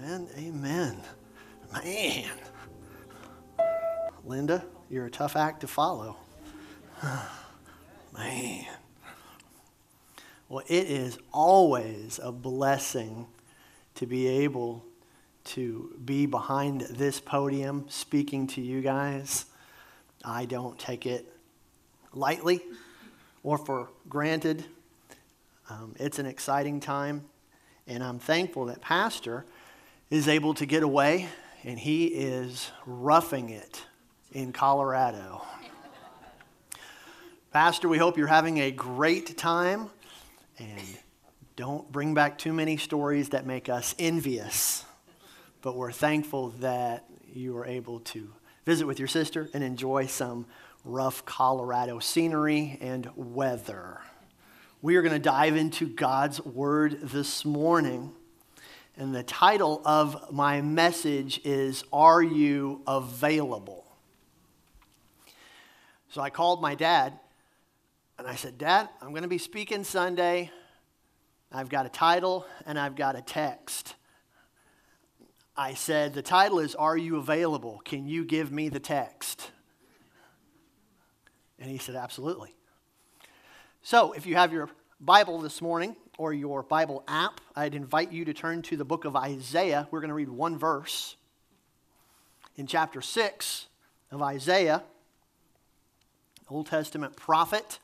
Amen. Amen. Man. Linda, you're a tough act to follow. Man. Well, it is always a blessing to be able to be behind this podium speaking to you guys. I don't take it lightly or for granted. It's an exciting time, and I'm thankful that Pastor is able to get away, and he is roughing it in Colorado. Pastor, we hope you're having a great time, and don't bring back too many stories that make us envious, but we're thankful that you were able to visit with your sister and enjoy some rough Colorado scenery and weather. We are going to dive into God's Word this morning, and the title of my message is, Are You Available? So I called my dad, and I said, Dad, I'm going to be speaking Sunday. I've got a title, and I've got a text. I said, the title is, Are You Available? Can you give me the text? And he said, absolutely. So if you have your Bible this morning, or your Bible app, I'd invite you to turn to the book of Isaiah. We're going to read one verse in chapter 6 of Isaiah, Old Testament prophet.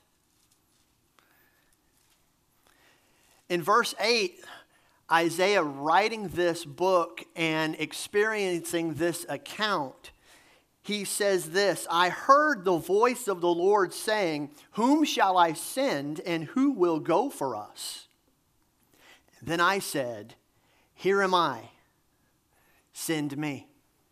In verse 8, Isaiah writing this book and experiencing this account, he says this, I heard the voice of the Lord saying, Whom shall I send, and who will go for us? And then I said, Here am I, send me.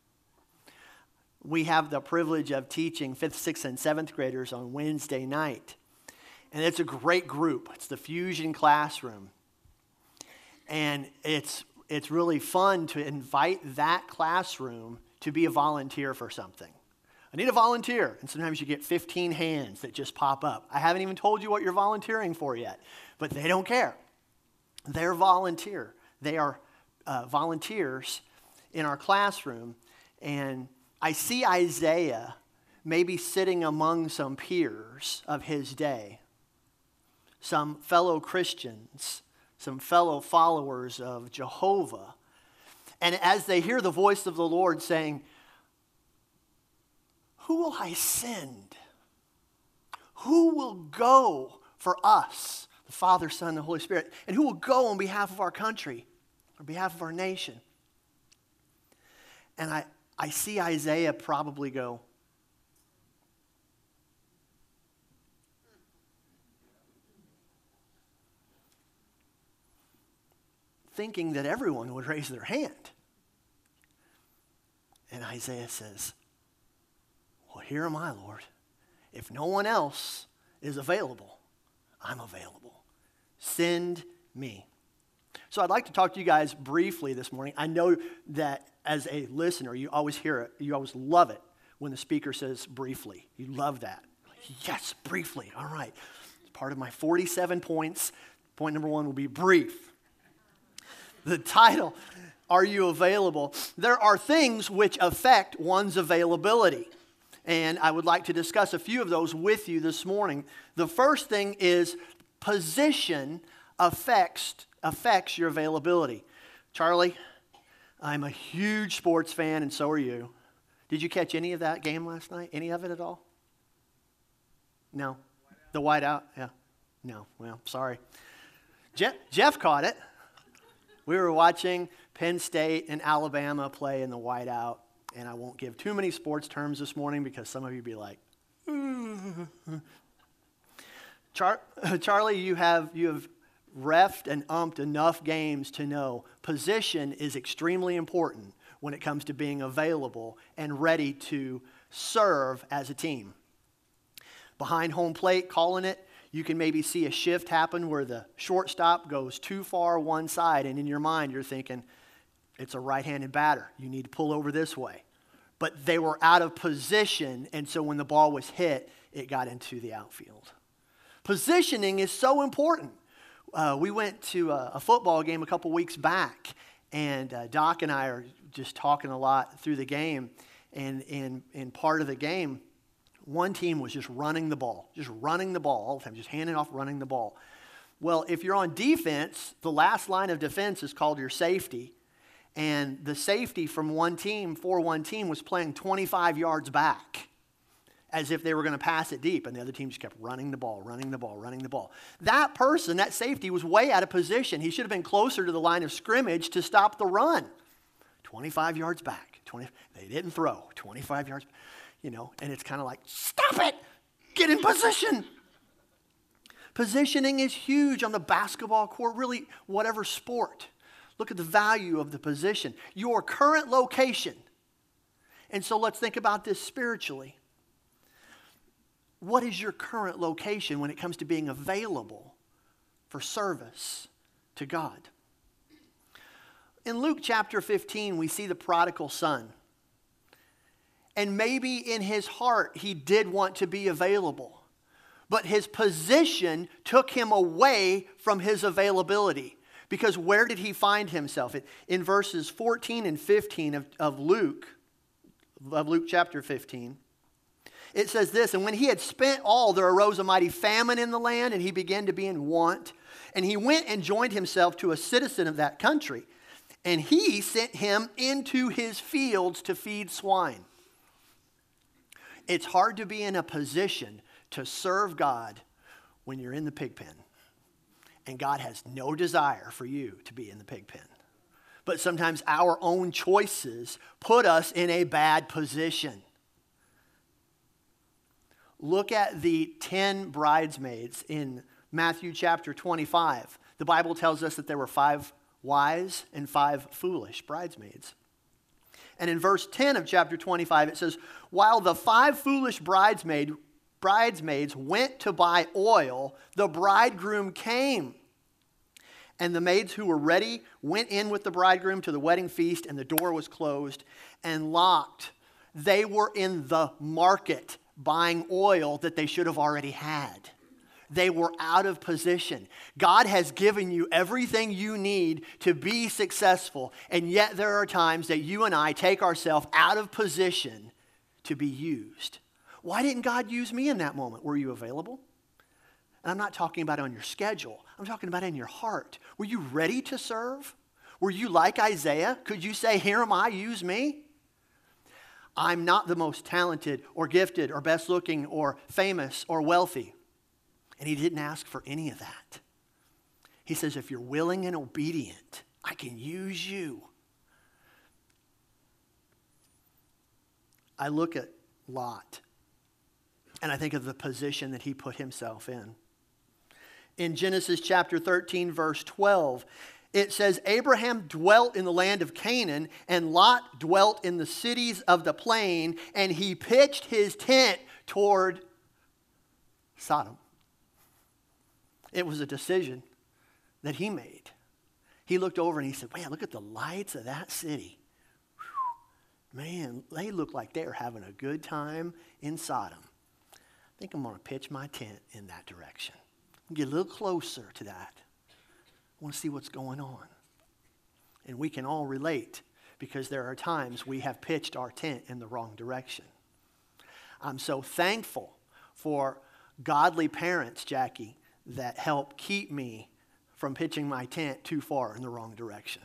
We have the privilege of teaching 5th, 6th, and 7th graders on Wednesday night. And it's a great group. It's the Fusion Classroom. And it's really fun to invite that classroom to be a volunteer for something. I need a volunteer. And sometimes you get 15 hands that just pop up. I haven't even told you what you're volunteering for yet. But they don't care. They're volunteer. They are volunteers in our classroom. And I see Isaiah maybe sitting among some peers of his day, some fellow Christians, some fellow followers of Jehovah. And as they hear the voice of the Lord saying, Who will I send? Who will go for us? The Father, Son, and the Holy Spirit. And who will go on behalf of our country, on behalf of our nation? And I see Isaiah probably go, thinking that everyone would raise their hand. And Isaiah says, Well, here am I, Lord. If no one else is available, I'm available. Send me. So I'd like to talk to you guys briefly this morning. I know that as a listener, you always hear it. You always love it when the speaker says briefly. You love that. Yes, briefly. All right. It's part of my 47 points. Point number 1 will be brief. The title, Are You Available? There are things which affect one's availability. And I would like to discuss a few of those with you this morning. The first thing is position affects your availability. Charlie, I'm a huge sports fan, and so are you. Did you catch any of that game last night? Any of it at all? No? The whiteout? Yeah. No. Well, sorry. Jeff caught it. We were watching Penn State and Alabama play in the whiteout, and I won't give too many sports terms this morning because some of you be like, Charlie, you have reffed and umped enough games to know position is extremely important when it comes to being available and ready to serve as a team. Behind home plate, calling it, you can maybe see a shift happen where the shortstop goes too far one side, and in your mind you're thinking, it's a right-handed batter. You need to pull over this way. But they were out of position, and so when the ball was hit, it got into the outfield. Positioning is so important. We went to a football game a couple weeks back, And Doc and I are just talking a lot through the game. And in part of the game, one team was just running the ball all the time, just handing off, running the ball. Well, if you're on defense, the last line of defense is called your safety. And the safety from one team, for one team, was playing 25 yards back as if they were going to pass it deep. And the other team just kept running the ball. That person, that safety, was way out of position. He should have been closer to the line of scrimmage to stop the run. 25 yards back. They didn't throw. 25 yards, and it's kind of like, stop it! Get in position! Positioning is huge on the basketball court, really whatever sport. Look at the value of the position. Your current location. And so let's think about this spiritually. What is your current location when it comes to being available for service to God? In Luke chapter 15, we see the prodigal son. And maybe in his heart, he did want to be available. But his position took him away from his availability. Because where did he find himself? In verses 14 and 15 of Luke chapter 15, it says this, and when he had spent all, there arose a mighty famine in the land, and he began to be in want. And he went and joined himself to a citizen of that country. And he sent him into his fields to feed swine. It's hard to be in a position to serve God when you're in the pig pen. And God has no desire for you to be in the pig pen. But sometimes our own choices put us in a bad position. Look at the 10 bridesmaids in Matthew chapter 25. The Bible tells us that there were 5 wise and 5 foolish bridesmaids. And in verse 10 of chapter 25, it says, while the 5 foolish bridesmaids went to buy oil, the bridegroom came. And the maids who were ready went in with the bridegroom to the wedding feast, and the door was closed and locked. They were in the market buying oil that they should have already had. They were out of position. God has given you everything you need to be successful, and yet there are times that you and I take ourselves out of position to be used. Why didn't God use me in that moment? Were you available? And I'm not talking about on your schedule. I'm talking about in your heart. Were you ready to serve? Were you like Isaiah? Could you say, here am I, use me? I'm not the most talented or gifted or best looking or famous or wealthy. And he didn't ask for any of that. He says, if you're willing and obedient, I can use you. I look at Lot, and I think of the position that he put himself in. In Genesis chapter 13, verse 12, it says, Abraham dwelt in the land of Canaan, and Lot dwelt in the cities of the plain, and he pitched his tent toward Sodom. It was a decision that he made. He looked over and he said, man, look at the lights of that city. Whew. Man, they look like they're having a good time in Sodom. I think I'm going to pitch my tent in that direction. Get a little closer to that. I want to see what's going on. And we can all relate because there are times we have pitched our tent in the wrong direction. I'm so thankful for godly parents, Jackie, that help keep me from pitching my tent too far in the wrong direction.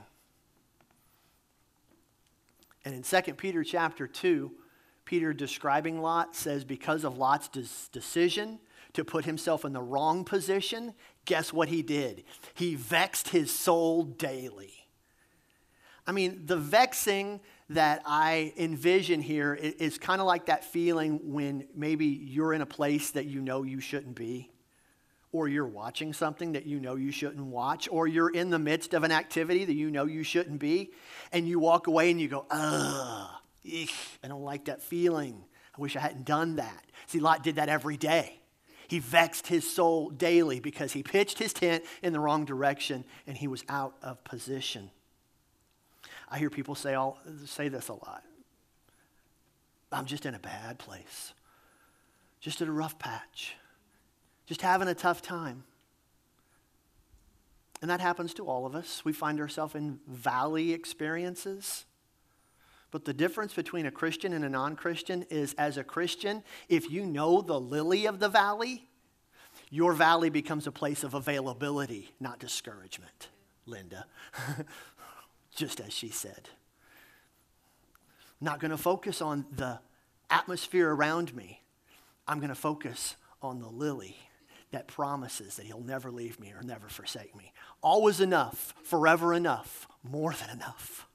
And in 2 Peter chapter 2, Peter describing Lot says because of Lot's decision to put himself in the wrong position, guess what he did? He vexed his soul daily. I mean, the vexing that I envision here is kind of like that feeling when maybe you're in a place that you know you shouldn't be, or you're watching something that you know you shouldn't watch, or you're in the midst of an activity that you know you shouldn't be, and you walk away and you go, ugh, I don't like that feeling. I wish I hadn't done that. See, Lot did that every day. He vexed his soul daily because he pitched his tent in the wrong direction and he was out of position. I hear people say this a lot. I'm just in a bad place. Just in a rough patch. Just having a tough time. And that happens to all of us. We find ourselves in valley experiences. But the difference between a Christian and a non-Christian is, as a Christian, if you know the lily of the valley, your valley becomes a place of availability, not discouragement, Linda. Just as she said. I'm not going to focus on the atmosphere around me. I'm going to focus on the lily that promises that he'll never leave me or never forsake me. Always enough, forever enough, more than enough.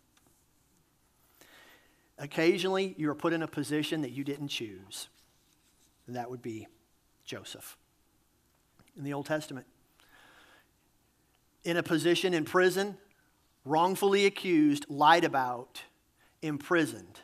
Occasionally, you are put in a position that you didn't choose. And that would be Joseph in the Old Testament. In a position in prison, wrongfully accused, lied about, imprisoned.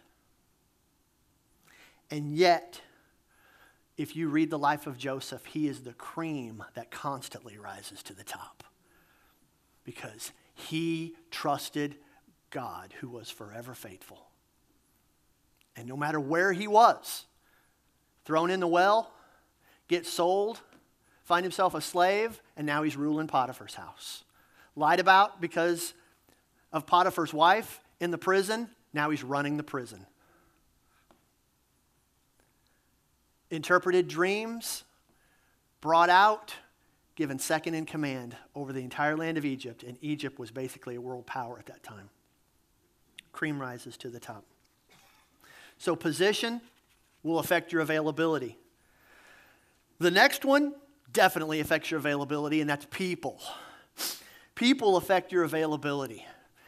And yet, if you read the life of Joseph, he is the cream that constantly rises to the top. Because he trusted God, who was forever faithful. And no matter where he was, thrown in the well, get sold, find himself a slave, and now he's ruling Potiphar's house. Lied about because of Potiphar's wife in the prison, now he's running the prison. Interpreted dreams, brought out, given second in command over the entire land of Egypt, and Egypt was basically a world power at that time. Cream rises to the top. So position will affect your availability. The next one definitely affects your availability, and that's people. People affect your availability.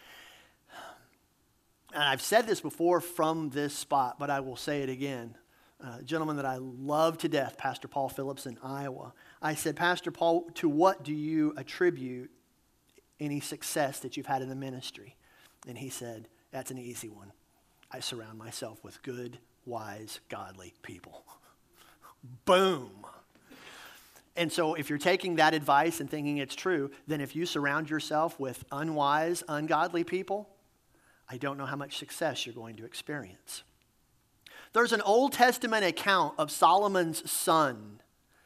And I've said this before from this spot, but I will say it again. A gentleman that I love to death, Pastor Paul Phillips in Iowa. I said, Pastor Paul, to what do you attribute any success that you've had in the ministry? And he said, that's an easy one. I surround myself with good, wise, godly people. Boom. And so if you're taking that advice and thinking it's true, then if you surround yourself with unwise, ungodly people, I don't know how much success you're going to experience. There's an Old Testament account of Solomon's son.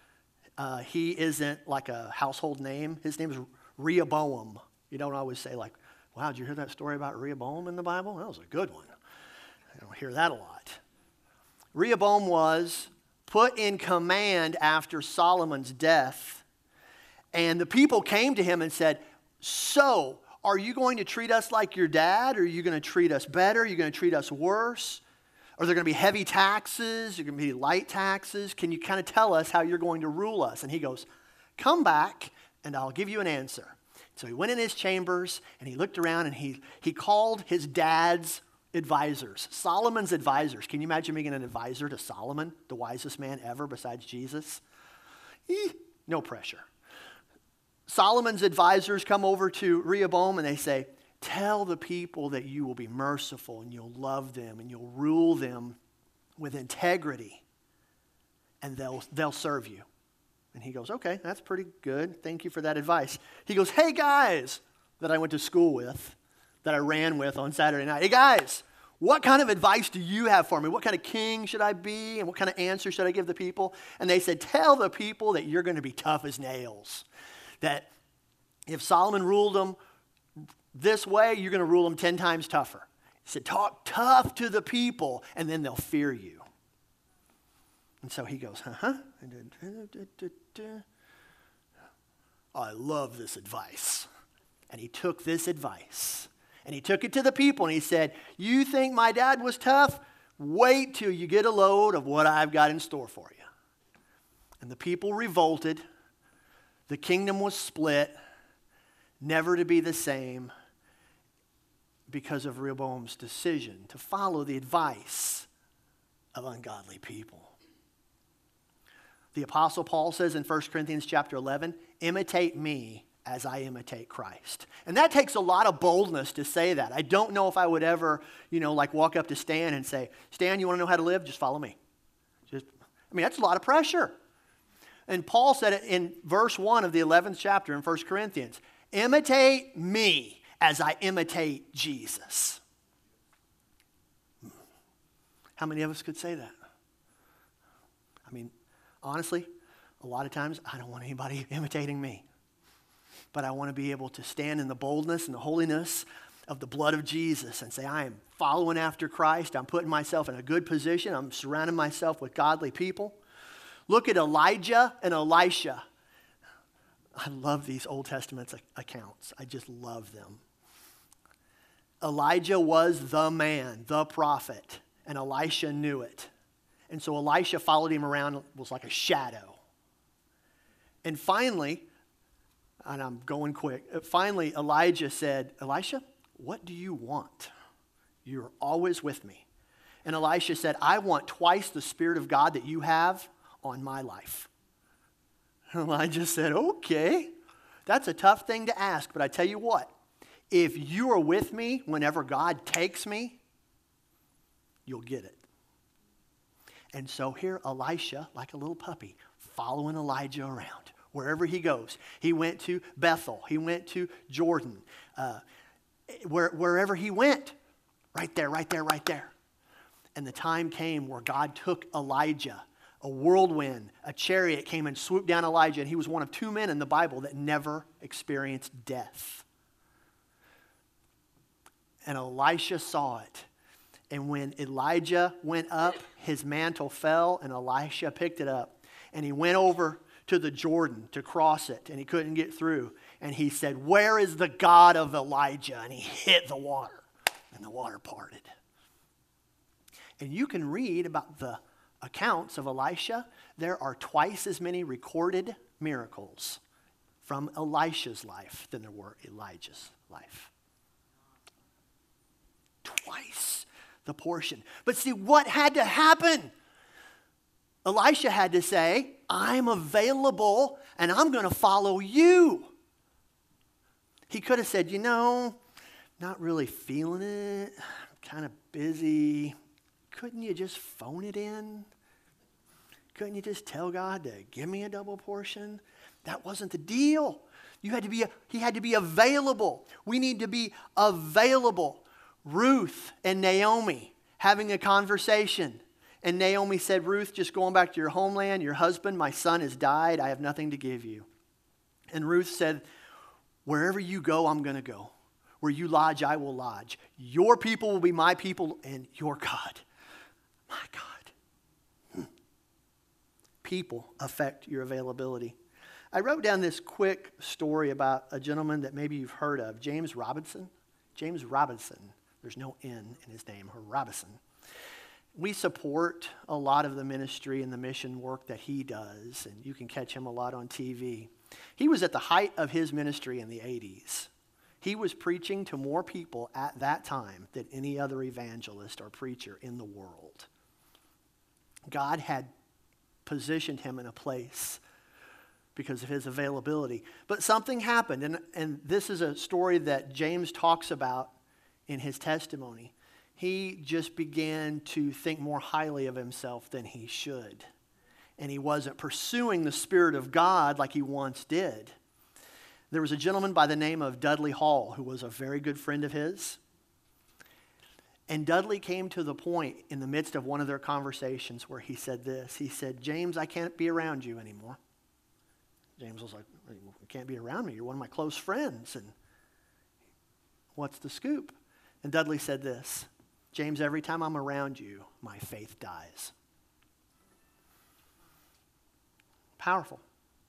He isn't like a household name. His name is Rehoboam. You don't always say like, wow, did you hear that story about Rehoboam in the Bible? That was a good one. I don't hear that a lot. Rehoboam was put in command after Solomon's death. And the people came to him and said, so, are you going to treat us like your dad? Or are you going to treat us better? Are you going to treat us worse? Are there going to be heavy taxes? Are there going to be light taxes? Can you kind of tell us how you're going to rule us? And he goes, come back and I'll give you an answer. So he went in his chambers and he looked around and he called his dad's advisors, Solomon's advisors. Can you imagine being an advisor to Solomon, the wisest man ever besides Jesus? No pressure. Solomon's advisors come over to Rehoboam and they say, tell the people that you will be merciful and you'll love them and you'll rule them with integrity and they'll serve you. And he goes, okay, that's pretty good. Thank you for that advice. He goes, hey guys that I went to school with, that I ran with on Saturday night. Hey guys, what kind of advice do you have for me? What kind of king should I be? And what kind of answer should I give the people? And they said, tell the people that you're going to be tough as nails. That if Solomon ruled them this way, you're going to rule them 10 times tougher. He said, talk tough to the people, and then they'll fear you. And so he goes, I love this advice. And he took this advice, and he took it to the people, and he said, you think my dad was tough? Wait till you get a load of what I've got in store for you. And the people revolted. The kingdom was split, never to be the same, because of Rehoboam's decision to follow the advice of ungodly people. The Apostle Paul says in 1 Corinthians chapter 11, imitate me as I imitate Christ. And that takes a lot of boldness to say that. I don't know if I would ever, walk up to Stan and say, Stan, you want to know how to live? Just follow me. That's a lot of pressure. And Paul said it in verse 1 of the 11th chapter in 1 Corinthians. Imitate me as I imitate Jesus. How many of us could say that? Honestly, a lot of times I don't want anybody imitating me. but I want to be able to stand in the boldness and the holiness of the blood of Jesus and say, I am following after Christ. I'm putting myself in a good position. I'm surrounding myself with godly people. Look at Elijah and Elisha. I love these Old Testament accounts. I just love them. Elijah was the man, the prophet, and Elisha knew it. And so Elisha followed him around, was like a shadow. And finally, and I'm going quick, finally Elijah said, Elisha, what do you want? You're always with me. And Elisha said, I want twice the Spirit of God that you have on my life. And Elijah said, okay, that's a tough thing to ask, but I tell you what, if you are with me whenever God takes me, you'll get it. And so here Elisha, like a little puppy, following Elijah around wherever he goes. He went to Bethel. He went to Jordan. Wherever he went, right there. And the time came where God took Elijah. A whirlwind, a chariot came and swooped down Elijah, and he was one of 2 men in the Bible that never experienced death. And Elisha saw it. And when Elijah went up, his mantle fell, and Elisha picked it up. And he went over to the Jordan to cross it, and he couldn't get through. And he said, where is the God of Elijah? And he hit the water, and the water parted. And you can read about the accounts of Elisha. There are twice as many recorded miracles from Elisha's life than there were Elijah's life. Twice the portion. But see, what had to happen? Elisha had to say, I'm available and I'm going to follow you. He could have said, not really feeling it. I'm kind of busy. Couldn't you just phone it in? Couldn't you just tell God to give me a double portion? That wasn't the deal. He had to be available. We need to be available. Ruth and Naomi having a conversation. And Naomi said, Ruth, just going back to your homeland, your husband, my son has died. I have nothing to give you. And Ruth said, wherever you go, I'm going to go. Where you lodge, I will lodge. Your people will be my people and your God. My God. People affect your availability. I wrote down this quick story about a gentleman that maybe you've heard of, James Robinson. James Robinson. There's no N in his name, Robinson. We support a lot of the ministry and the mission work that he does, and you can catch him a lot on TV. He was at the height of his ministry in the 80s. He was preaching to more people at that time than any other evangelist or preacher in the world. God had positioned him in a place because of his availability. But something happened, and this is a story that James talks about in his testimony. He just began to think more highly of himself than he should. And he wasn't pursuing the Spirit of God like he once did. There was a gentleman by the name of Dudley Hall who was a very good friend of his. And Dudley came to the point in the midst of one of their conversations where he said this. He said, James, I can't be around you anymore. James was like, you can't be around me. You're one of my close friends. And what's the scoop? And Dudley said this, James, every time I'm around you, my faith dies. Powerful.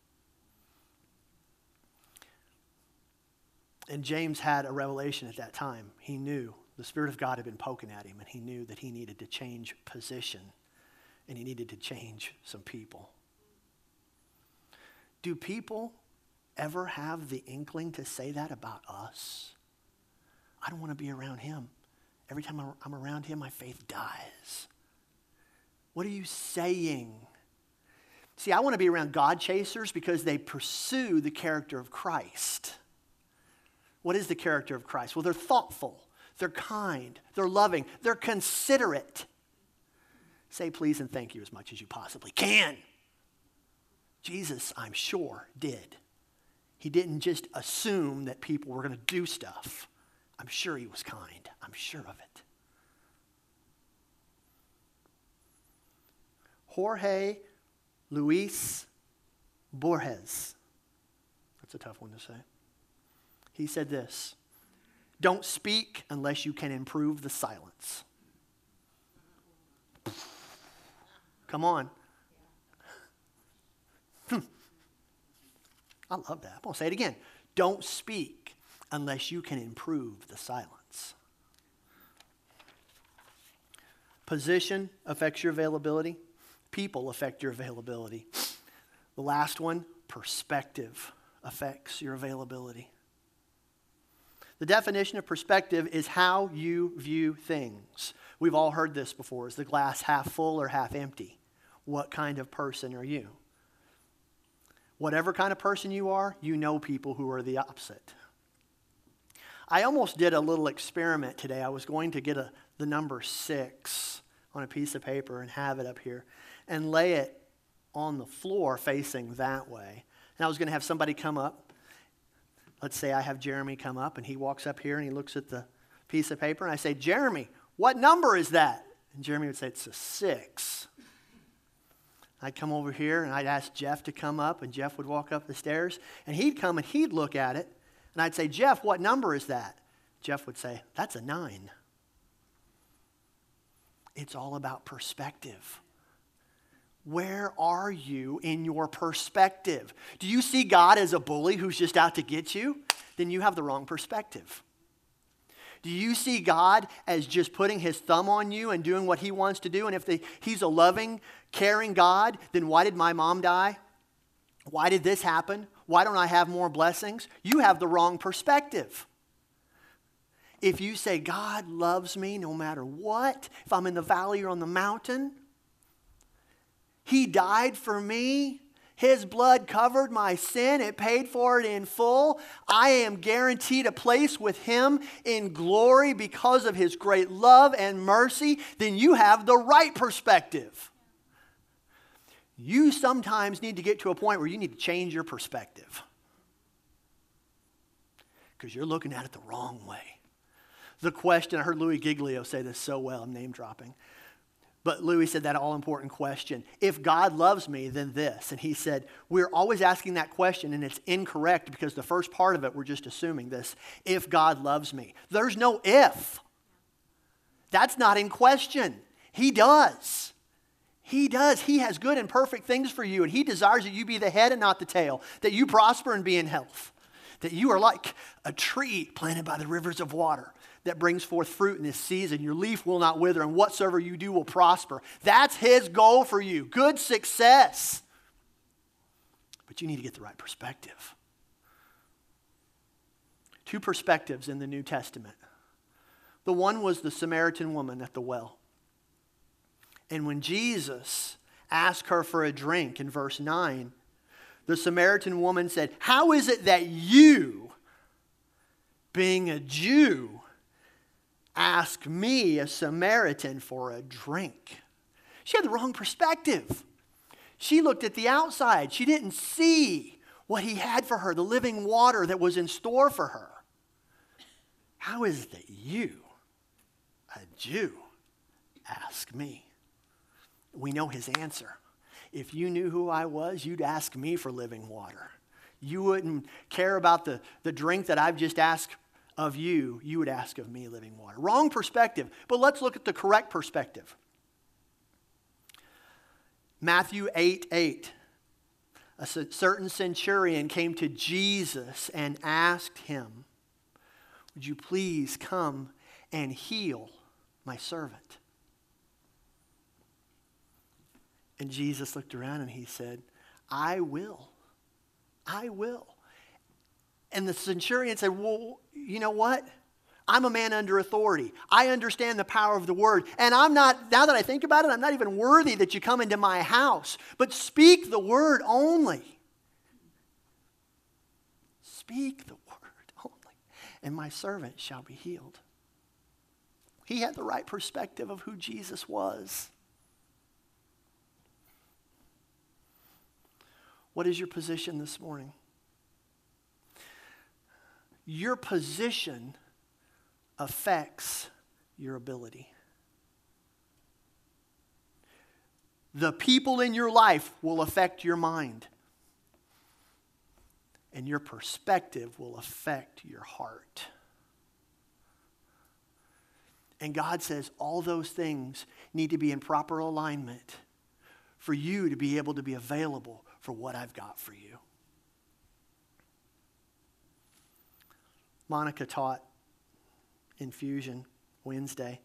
And James had a revelation at that time. He knew the Spirit of God had been poking at him, and he knew that he needed to change position, and he needed to change some people. Do people ever have the inkling to say that about us? I don't want to be around him. Every time I'm around him, my faith dies. What are you saying? See, I want to be around God chasers because they pursue the character of Christ. What is the character of Christ? Well, they're thoughtful, they're kind, they're loving, they're considerate. Say please and thank you as much as you possibly can. Jesus, I'm sure, did. He didn't just assume that people were going to do stuff. I'm sure he was kind. I'm sure of it. Jorge Luis Borges. That's a tough one to say. He said this, don't speak unless you can improve the silence. Come on. I love that. I'm going to say it again. Don't speak unless you can improve the silence. Position affects your availability. People affect your availability. The last one, perspective affects your availability. The definition of perspective is how you view things. We've all heard this before. Is the glass half full or half empty? What kind of person are you? Whatever kind of person you are, you know people who are the opposite. I almost did a little experiment today. I was going to get the number 6 on a piece of paper and have it up here and lay it on the floor facing that way. And I was going to have somebody come up. Let's say I have Jeremy come up, and he walks up here and he looks at the piece of paper, and I say, Jeremy, what number is that? And Jeremy would say, it's a 6. I'd come over here and I'd ask Jeff to come up, and Jeff would walk up the stairs, and he'd come and he'd look at it, and I'd say, Jeff, what number is that? Jeff would say, that's a 9. It's all about perspective. Where are you in your perspective? Do you see God as a bully who's just out to get you? Then you have the wrong perspective. Do you see God as just putting his thumb on you and doing what he wants to do? And if he's a loving, caring God, then why did my mom die? Why did this happen? Why don't I have more blessings? You have the wrong perspective. If you say, God loves me no matter what, if I'm in the valley or on the mountain, he died for me. His blood covered my sin. It paid for it in full. I am guaranteed a place with him in glory because of his great love and mercy. Then you have the right perspective. You sometimes need to get to a point where you need to change your perspective because you're looking at it the wrong way. The question, I heard Louis Giglio say this so well, I'm name dropping. But Louis said that all-important question. If God loves me, then this. And he said, we're always asking that question, and it's incorrect because the first part of it, we're just assuming this. If God loves me. There's no if. That's not in question. He does. He does. He has good and perfect things for you, and he desires that you be the head and not the tail, that you prosper and be in health, that you are like a tree planted by the rivers of water that brings forth fruit in this season. Your leaf will not wither, and whatsoever you do will prosper. That's his goal for you. Good success. But you need to get the right perspective. 2 perspectives in the New Testament. The one was the Samaritan woman at the well. And when Jesus asked her for a drink in verse 9, the Samaritan woman said, how is it that you, being a Jew, ask me, a Samaritan, for a drink? She had the wrong perspective. She looked at the outside. She didn't see what he had for her, the living water that was in store for her. How is it that you, a Jew, ask me? We know his answer. If you knew who I was, you'd ask me for living water. You wouldn't care about the drink that I've just asked of you. You would ask of me living water. Wrong perspective. But let's look at the correct perspective. Matthew 8:8. A certain centurion came to Jesus and asked him, would you please come and heal my servant? And Jesus looked around and he said, I will. I will. And the centurion said, well, you know what? I'm a man under authority. I understand the power of the word. And I'm not, now that I think about it, I'm not even worthy that you come into my house. But speak the word only. Speak the word only. And my servant shall be healed. He had the right perspective of who Jesus was. What is your position this morning? Your position affects your ability. The people in your life will affect your mind. And your perspective will affect your heart. And God says all those things need to be in proper alignment for you to be able to be available for what I've got for you. Monica taught Infusion Wednesday.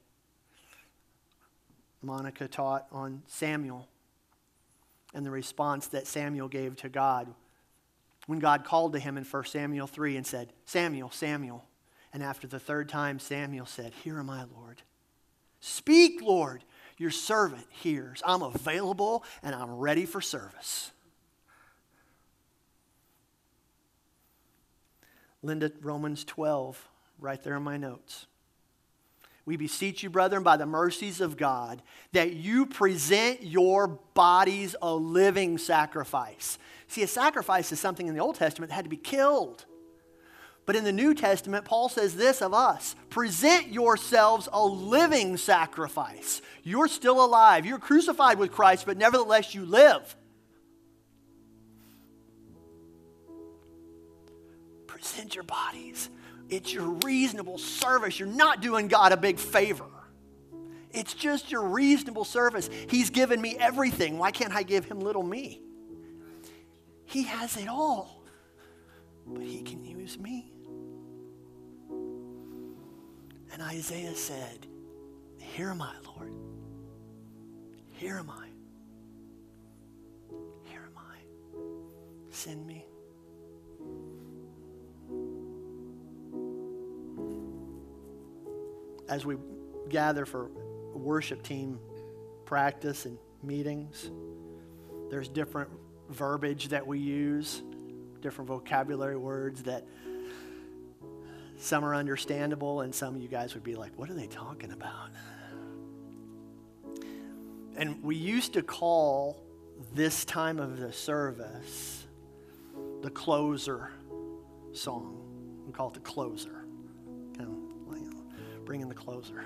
Monica taught on Samuel and the response that Samuel gave to God when God called to him in 1 Samuel 3 and said, Samuel, Samuel. And after the third time, Samuel said, here am I, Lord. Speak, Lord. Your servant hears. I'm available and I'm ready for service. Linda, Romans 12, right there in my notes. We beseech you, brethren, by the mercies of God, that you present your bodies a living sacrifice. See, a sacrifice is something in the Old Testament that had to be killed. But in the New Testament, Paul says this of us: present yourselves a living sacrifice. You're still alive. You're crucified with Christ, but nevertheless you live. Present your bodies. It's your reasonable service. You're not doing God a big favor. It's just your reasonable service. He's given me everything. Why can't I give him little me? He has it all, but he can use me. And Isaiah said, here am I, Lord. Here am I. Here am I. Send me. As we gather for worship team practice and meetings, there's different verbiage that we use, different vocabulary words that some are understandable and some of you guys would be like, what are they talking about? And we used to call this time of the service the closer song. We call it the closer. Kind of like, bring in the closer.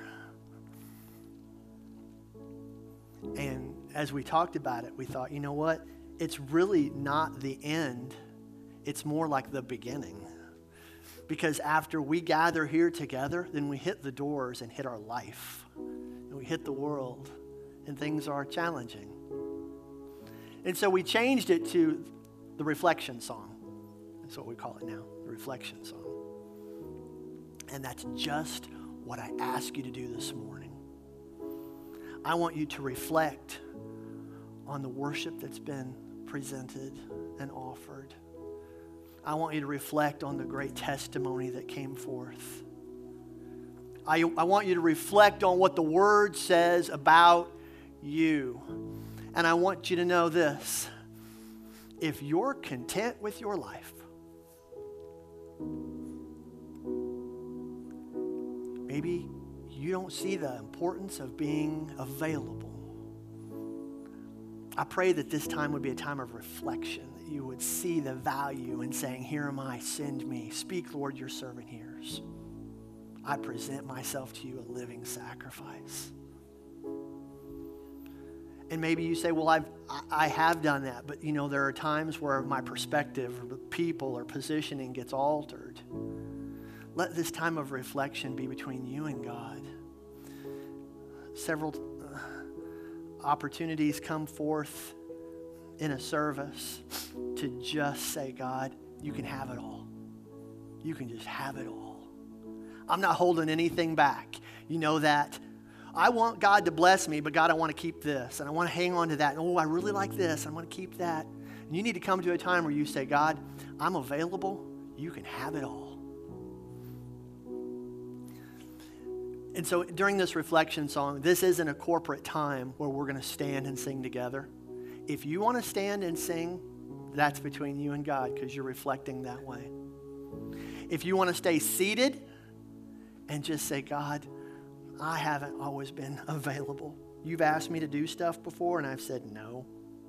And as we talked about it, we thought, you know what? It's really not the end. It's more like the beginning. Because after we gather here together, then we hit the doors and hit our life. And we hit the world, and things are challenging. And so we changed it to the reflection song. That's what we call it now, the reflection song. And that's just what I ask you to do this morning. I want you to reflect on the worship that's been presented and offered. I want you to reflect on the great testimony that came forth. I want you to reflect on what the Word says about you. And I want you to know this: if you're content with your life, maybe you don't see the importance of being available. I pray that this time would be a time of reflection, that you would see the value in saying, here am I, send me. Speak, Lord, your servant hears. I present myself to you a living sacrifice. And maybe you say, well, I have done that, but you know, there are times where my perspective or people or positioning gets altered. Let this time of reflection be between you and God. Several opportunities come forth in a service to just say, God, you can have it all. You can just have it all. I'm not holding anything back. You know that. I want God to bless me, but God, I want to keep this, and I want to hang on to that. And, oh, I really like this. I want to keep that. And you need to come to a time where you say, God, I'm available. You can have it all. And so during this reflection song, this isn't a corporate time where we're going to stand and sing together. If you want to stand and sing, that's between you and God, because you're reflecting that way. If you want to stay seated and just say, God, I haven't always been available. You've asked me to do stuff before, and I've said no.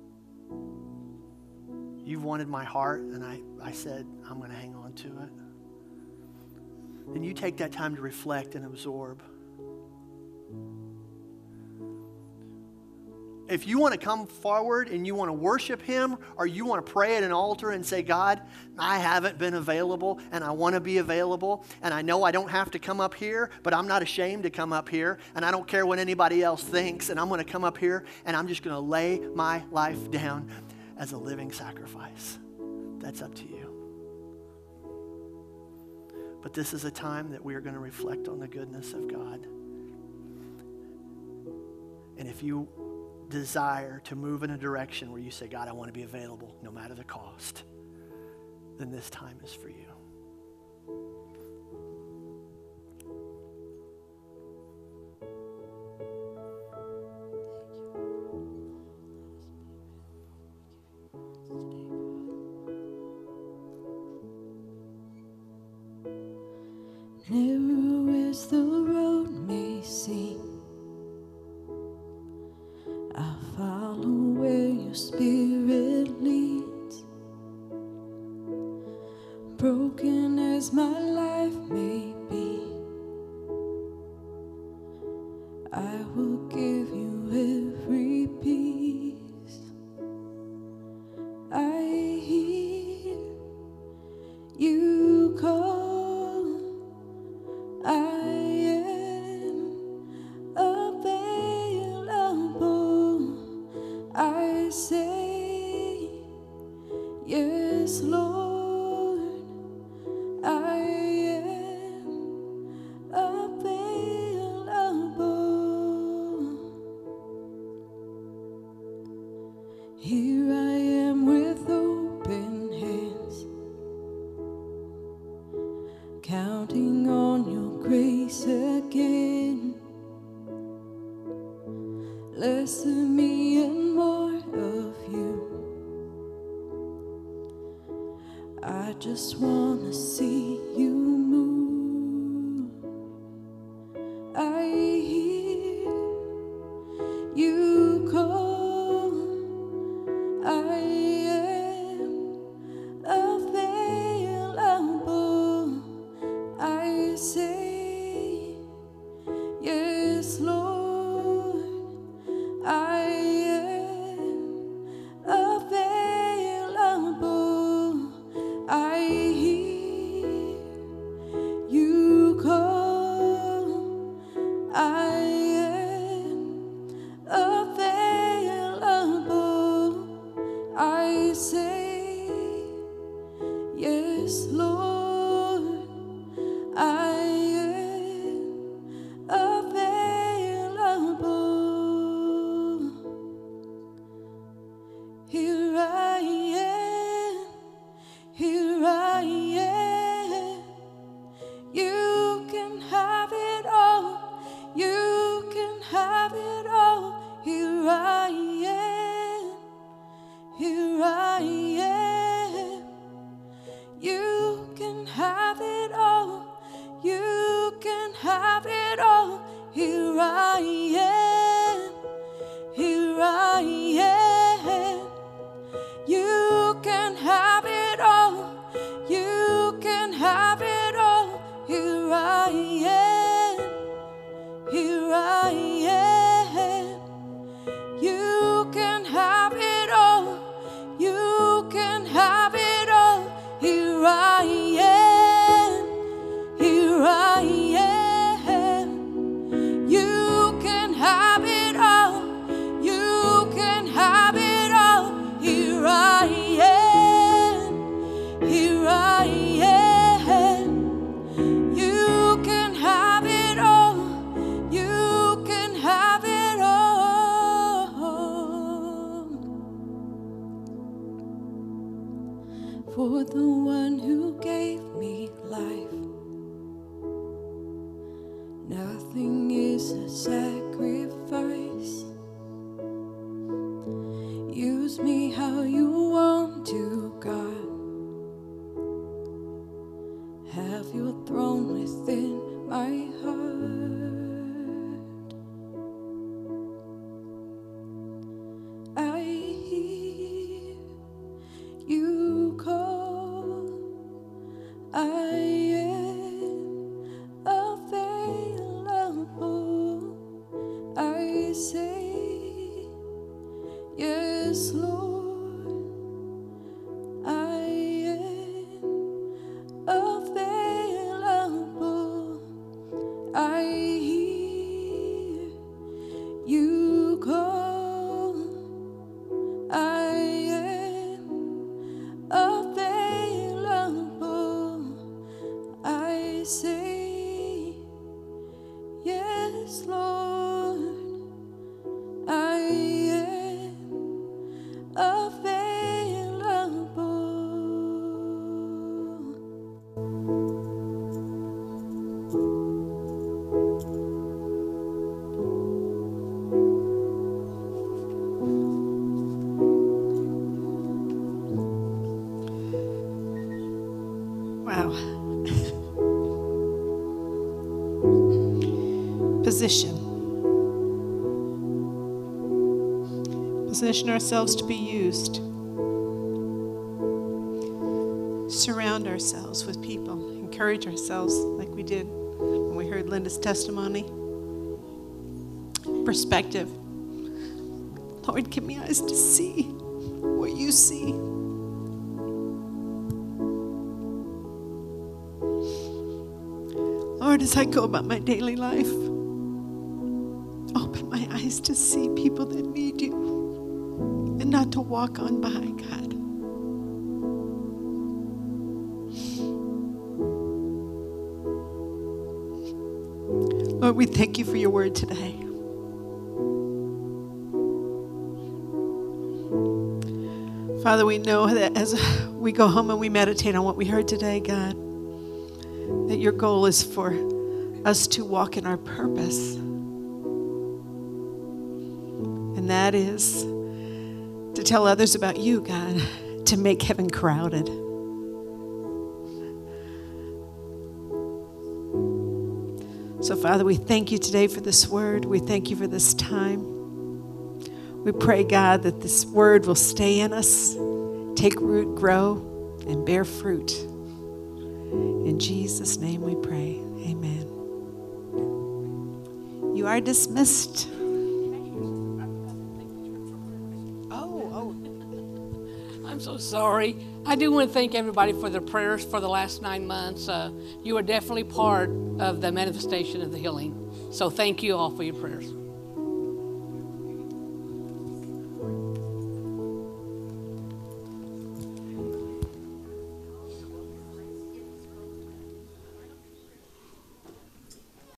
You've wanted my heart, and I said, I'm going to hang on to it. Then you take that time to reflect and absorb. if you want to come forward and you want to worship him, or you want to pray at an altar and say, God, I haven't been available and I want to be available, and I know I don't have to come up here, but I'm not ashamed to come up here, and I don't care what anybody else thinks, and I'm going to come up here and I'm just going to lay my life down as a living sacrifice. That's up to you. But this is a time that we are going to reflect on the goodness of God. And if you desire to move in a direction where you say, God, I want to be available no matter the cost, then this time is for you. Narrow as the road may seem, I'll follow where your spirit leads. Broken as my life may be, I will give you every piece. I hear you call. I am available. I say, yes, Lord. I am available. Here I am with open hands, counting on your grace again. Less of me and more of you. I just want to see you move. I hear you call. I am available. I say, yes, Lord, I am available. I hear you call. I am available. I say, yes, Lord, I am available. Here I am, here I am. You can have it all, you can have it all. Here I am, here I am. You can have it all, you can have it all. Here I am, here I am. You can have it all, you can have it all. Here I am, here I am. You can have it all, you can have it all. Here I am, here I am. You can have it all, you can have it all. Here I am, here I am. You can have it all, you can have it all. For the one who gave me life, nothing is a sacrifice. Use me how you want to, God. Have your throne within my heart. I hear you call. I am available. I say, Yes, Lord, I am available. Wow. Position. Position ourselves to be used. Surround ourselves with people. Encourage ourselves like we did when we heard Linda's testimony. Perspective. Lord, give me eyes to see what you see. Lord, as I go about my daily life, open my eyes to see people that need you and not to walk on by, God. Lord, we thank you for your word today. Father, we know that as we go home and we meditate on what we heard today, God, that your goal is for us to walk in our purpose. And that is to tell others about you, God, to make heaven crowded. So, Father, we thank you today for this word. We thank you for this time. We pray, God, that this word will stay in us, take root, grow, and bear fruit. In Jesus' name we pray. Amen. You are dismissed. I'm so sorry. I do want to thank everybody for their prayers for the last 9 months. You are definitely part of the manifestation of the healing. So thank you all for your prayers.